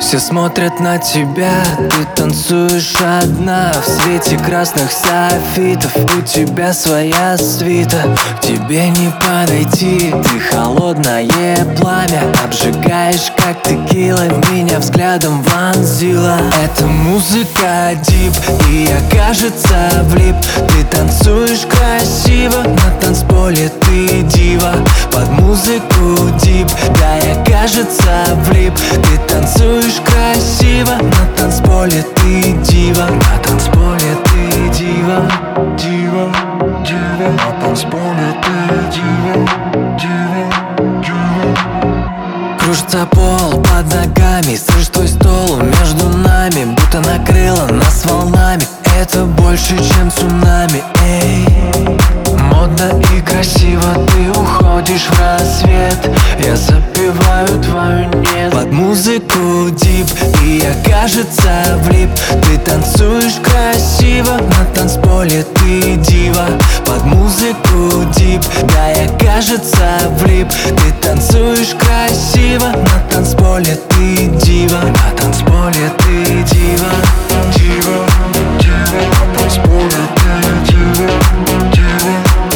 Все смотрят на тебя, ты танцуешь одна в свете красных софитов. У тебя своя свита, к тебе не подойти. Ты холодное пламя, обжигаешь как текила. Меня взглядом вонзила. Это музыка дип, и я, кажется, влип. Ты танцуешь красиво, на танцполе ты дива. Под музыку дип, да, я, кажется, влип. Ты танцуешь красиво, на танцполе ты дива. На танцполе ты дива, дива, дива. На танцполе ты дива, дива, дива. Кружится пол под ногами, слышь, твой стол между нами, будто накрыло нас волнами. Это больше, чем цунами, эй. Модно и красиво, ты уходишь в рассвет. Я запеваю твою нет. Под музыку дип, и я, кажется, влип. Ты танцуешь красиво, на танцполе ты дива. Под музыку дип, да, я, кажется, влип. Ты танцуешь красиво, на танцполе ты дива. На танцполе ты дива, дива, дива. На танцполе ты дива, дива.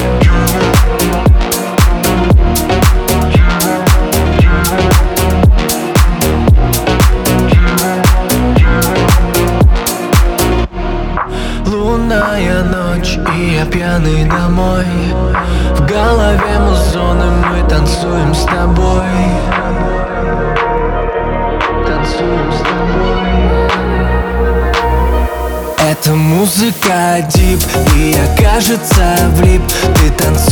Лунная ночь, и я пьяный домой. В голове музоны, мы танцуем с тобой. Танцуем с тобой. Это музыка дип, и я, кажется, влип. Ты танцуешь